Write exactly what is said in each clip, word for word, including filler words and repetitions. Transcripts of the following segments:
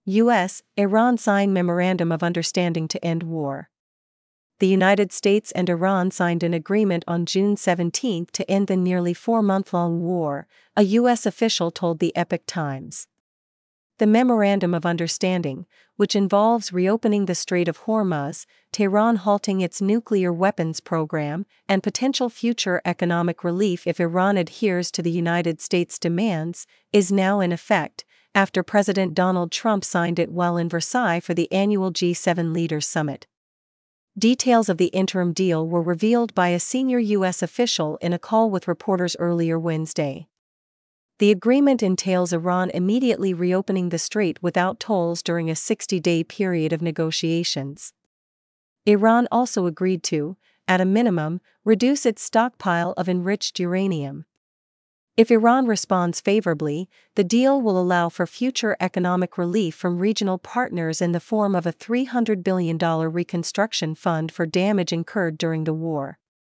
U S Iran sign Memorandum of Understanding to End War. The United States and Iran signed an agreement on June seventeenth to end the nearly four-month-long war, a U S official told the Epoch Times. The Memorandum of Understanding, which involves reopening the Strait of Hormuz, Tehran halting its nuclear weapons program, and potential future economic relief if Iran adheres to the United States' demands, is now in effect, after President Donald Trump signed it while in Versailles for the annual G seven Leaders Summit. Details of the interim deal were revealed by a senior U S official in a call with reporters earlier Wednesday. The agreement entails Iran immediately reopening the strait without tolls during a sixty-day period of negotiations. Iran also agreed to, at a minimum, reduce its stockpile of enriched uranium. If Iran responds favorably, the deal will allow for future economic relief from regional partners in the form of a three hundred billion dollars reconstruction fund for damage incurred during the war.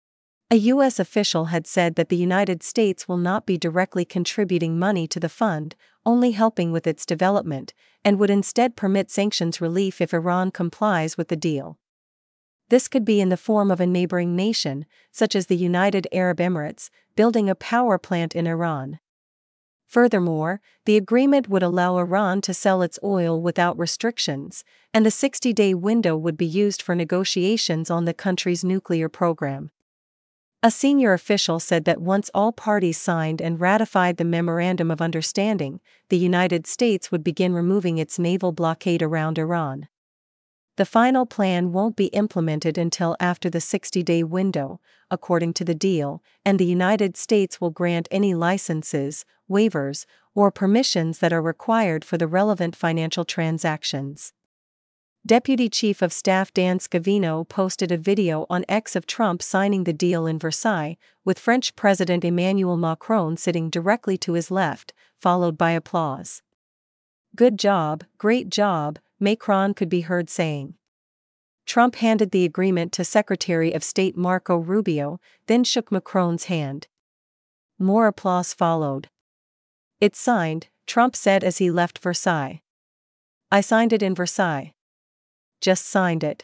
A U S official had said that the United States will not be directly contributing money to the fund, only helping with its development, and would instead permit sanctions relief if Iran complies with the deal. This could be in the form of a neighboring nation, such as the United Arab Emirates, building a power plant in Iran. Furthermore, the agreement would allow Iran to sell its oil without restrictions, and the sixty-day window would be used for negotiations on the country's nuclear program. A senior official said that once all parties signed and ratified the Memorandum of Understanding, the United States would begin removing its naval blockade around Iran. The final plan won't be implemented until after the sixty-day window, according to the deal, and the United States will grant any licenses, waivers, or permissions that are required for the relevant financial transactions. Deputy Chief of Staff Dan Scavino posted a video on X of Trump signing the deal in Versailles, with French President Emmanuel Macron sitting directly to his left, followed by applause. "Good job, great job," Macron could be heard saying. Trump handed the agreement to Secretary of State Marco Rubio, then shook Macron's hand. More applause followed. "It's signed," Trump said as he left Versailles. "I signed it in Versailles. Just signed it."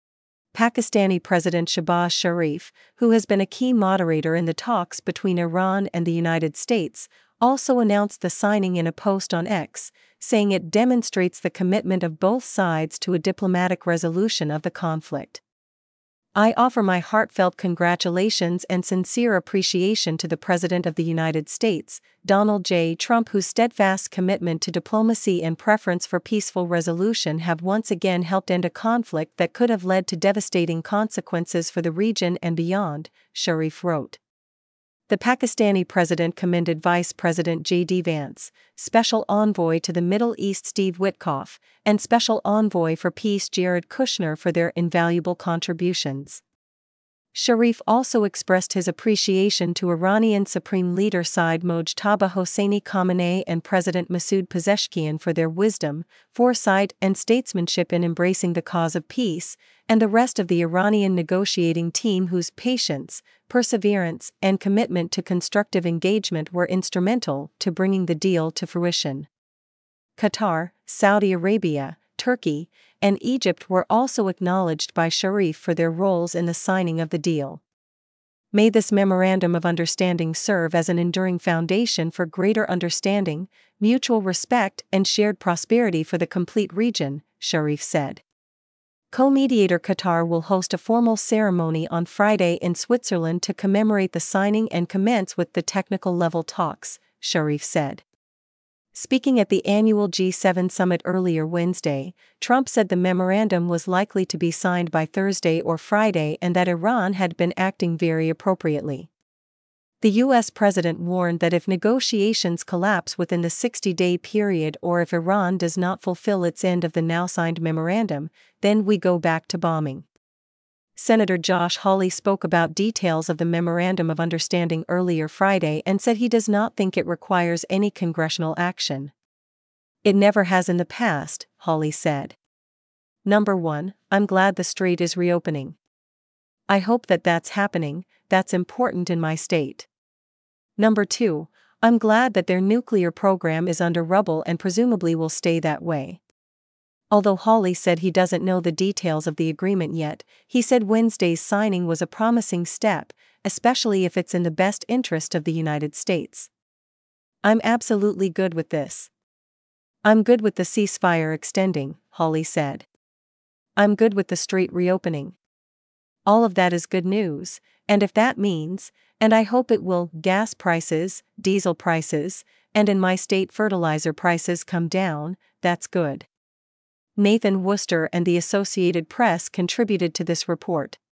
Pakistani President Shehbaz Sharif, who has been a key moderator in the talks between Iran and the United States, also announced the signing in a post on X, saying it demonstrates the commitment of both sides to a diplomatic resolution of the conflict. "I offer my heartfelt congratulations and sincere appreciation to the President of the United States, Donald J. Trump, whose steadfast commitment to diplomacy and preference for peaceful resolution have once again helped end a conflict that could have led to devastating consequences for the region and beyond," Sharif wrote. The Pakistani president commended Vice President J D Vance, Special Envoy to the Middle East Steve Witkoff, and Special Envoy for Peace Jared Kushner for their invaluable contributions. Sharif also expressed his appreciation to Iranian Supreme Leader Saeed Mojtaba Hosseini Khamenei and President Masoud Pezeshkian for their wisdom, foresight, and statesmanship in embracing the cause of peace, and the rest of the Iranian negotiating team whose patience, perseverance, and commitment to constructive engagement were instrumental to bringing the deal to fruition. Qatar, Saudi Arabia, Turkey, and Egypt were also acknowledged by Sharif for their roles in the signing of the deal. May this Memorandum of Understanding serve as an enduring foundation for greater understanding, mutual respect, and shared prosperity for the complete region, Sharif said. Co-mediator Qatar will host a formal ceremony on Friday in Switzerland to commemorate the signing and commence with the technical-level talks, Sharif said. Speaking at the annual G seven summit earlier Wednesday, Trump said the memorandum was likely to be signed by Thursday or Friday and that Iran had been acting very appropriately. The U S president warned that if negotiations collapse within the sixty-day period or if Iran does not fulfill its end of the now-signed memorandum, then we go back to bombing. Senator Josh Hawley spoke about details of the Memorandum of Understanding earlier Friday and said he does not think it requires any congressional action. "It never has in the past," Hawley said. Number one, I'm glad the strait is reopening. I hope that that's happening, that's important in my state. Number two, I'm glad that their nuclear program is under rubble and presumably will stay that way. Although Hawley said he doesn't know the details of the agreement yet, he said Wednesday's signing was a promising step, especially if it's in the best interest of the United States. "I'm absolutely good with this. I'm good with the ceasefire extending," Hawley said. "I'm good with the street reopening. All of that is good news, and if that means, and I hope it will, gas prices, diesel prices, and in my state fertilizer prices come down, that's good." Nathan Worcester and the Associated Press contributed to this report.